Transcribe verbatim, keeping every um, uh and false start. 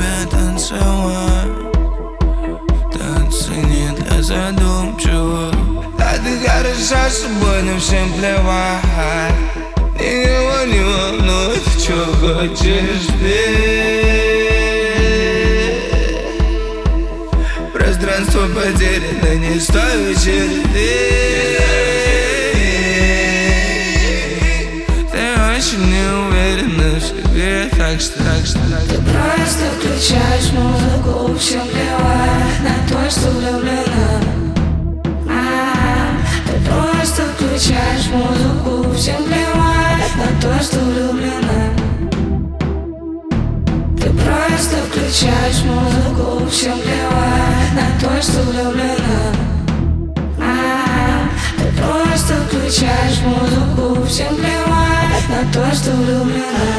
тебе танцевать. Танцы не для задумчивых. А ты хороша с собой, но всем плевать. Никого не волнует, что хочешь ты. Пространство потеряно, не стоит черты. Ты очень не уверена в себе, так что, так что, так что. Ты просто включаешь музыку, всем плевать на то, что влюблена. Ты просто включаешь музыку, всем плевать на то, что влюблена. Ты просто включаешь музыку, всем плевать на то, что влюблена. Ты просто включаешь музыку, всем плевать на то, что влюблена.